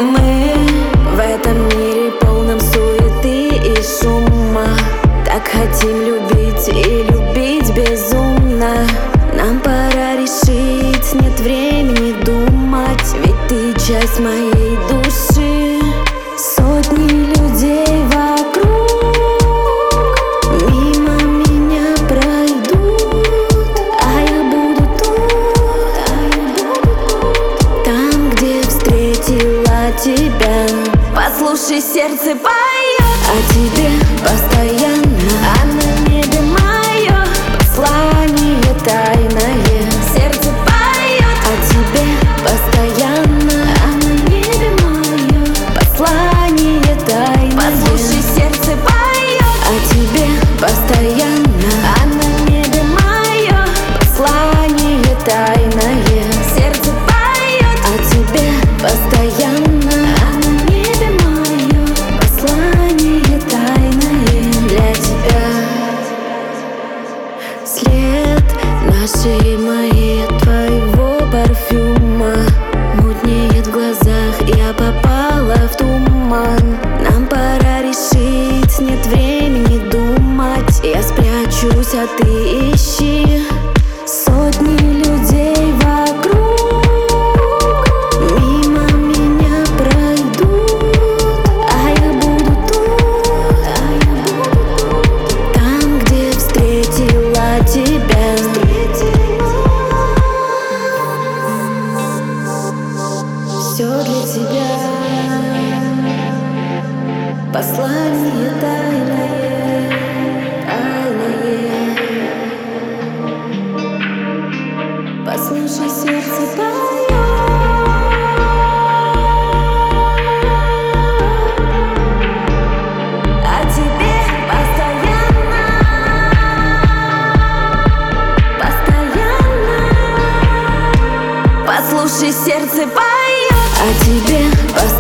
Мы в этом мире полном суеты и шума. Так хотим любить и любить безумно. Нам пора решить, нет времени думать, ведь ты часть моей души. Сотни людей вокруг мимо меня пройдут, а я буду тут, там, где встретила тебя. Послушай, сердце поет о тебе постоянно, а на небе мое послание тайное. Сердце поет о тебе постоянно, а на небе мое послание тайное. Послушай, сердце поет о тебе постоянно, а на небе мое послание тайное. Сердце поет о тебе постоянно, а на небе мое послание тайное для тебя. След нашей моей от твоего парфюма мутнеет в глазах, я попала в туман. Нам пора решить, нет времени думать, я спрячусь, а ты ищи. Сотни людей вокруг мимо меня пройдут, а я буду тут, там, где встретила тебя. Все для тебя, послание тайное, тайное. Послушай, сердце поет о тебе постоянно, постоянно. Послушай, сердце поет о тебе постоянно.